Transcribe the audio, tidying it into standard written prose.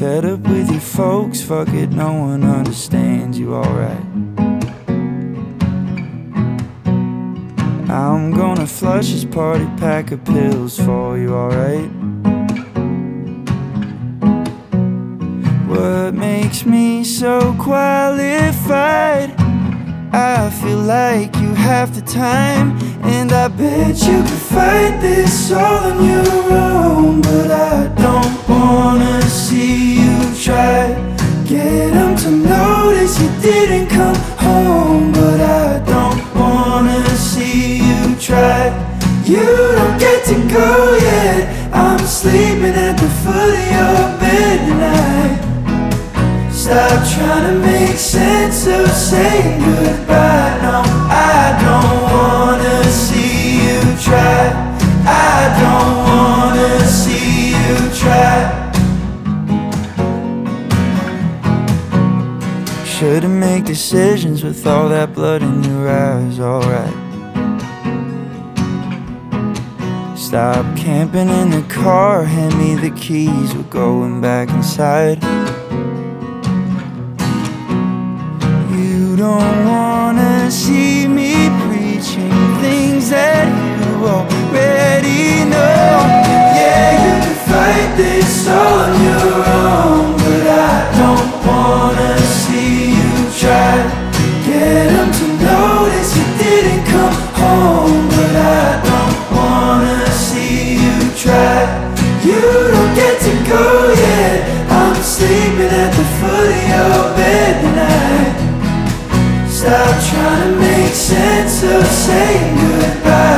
fed up with your folks, fuck it, no one understands you, alright. I'm gonna flush this party pack of pills for you, alright. What makes me so qualified? I feel like you have the time, and I bet you could fight this all on your own. But I don't wanna see you try. Get them to notice you didn't come home. But I don't wanna see you try. You don't get to go yet. I'm sleeping at the foot of your bed tonight. Stop trying to make sense of saying goodbye. No, I don't wanna see you try. I don't wanna see you try. Shouldn't make decisions with all that blood in your eyes, alright. Stop camping in the car, hand me the keys, we're going back inside. You don't wanna see me preaching things that you already know. Yeah, you can fight this all on your own, but I don't wanna see you try. Get them to notice you didn't come home, but I don't wanna see you try. You don't get to go yet. I'm sleeping at the foot of your bed tonight. Stop trying to make sense of saying goodbye.